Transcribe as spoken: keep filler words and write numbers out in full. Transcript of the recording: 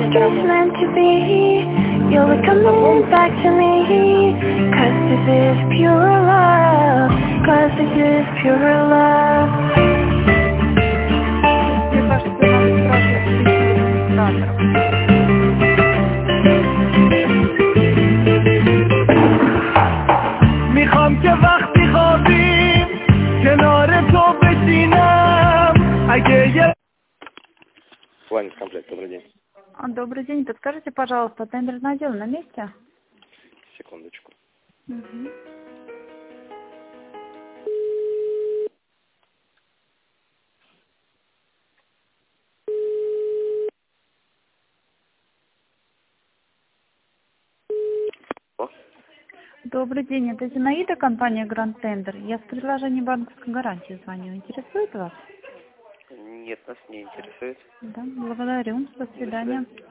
it's meant to be. You'll be coming back to me. Cause this is pure love. Cause this is pure love. Мне кажется, надо спрашивать администраторов. میخوام که وقتی خوابیم کنار تو بشینم اگه یه Планет комплект, добрый день. А, Добрый день. Подскажите, пожалуйста, тендерный отдел на месте? Секундочку. Угу. О, Добрый день. Это Зинаида, компания Grand Tender. Я с предложением банковской гарантии звоню. Интересует вас? нет, нас не интересует. Да, благодарю. До свидания.